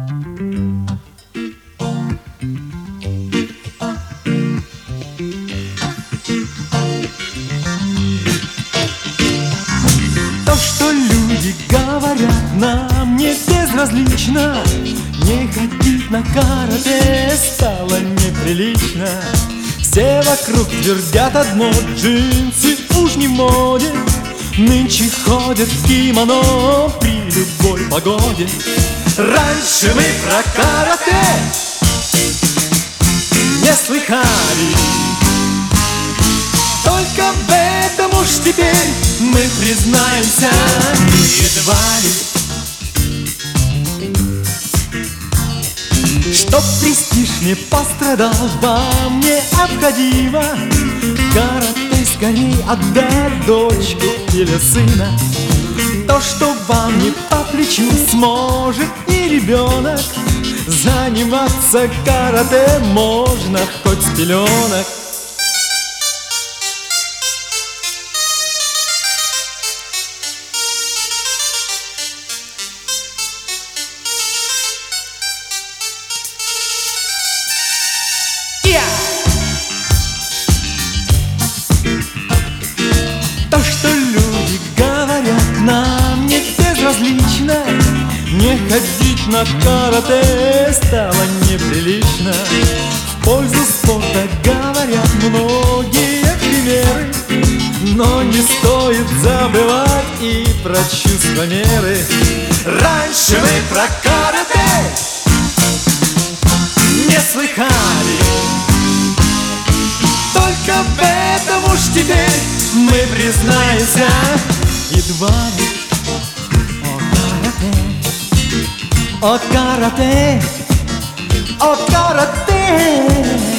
То, что люди говорят, нам не безразлично. Не ходить на карате стало неприлично. Все вокруг твердят одно: джинсы уж не в моде. Нынче ходят в кимоно при любой погоде. Раньше мы про карате не слыхали, только в этом уж теперь мы признаемся едва ли. Чтоб престиж не пострадал, вам необходимо карате скорей отдать дочку или сына. То, что вам не по плечу, сможет и ребенок. Заниматься карате можно хоть с пеленок. То, что люди говорят, нам не безразлично. Не ходить на карате стало неприлично. В пользу спорта говорят многие примеры, но не стоит забывать и про чувство меры. Раньше мы про карате не слыхали, только в этом уж теперь мы признаемся едва ли. О карате, о карате, о карате.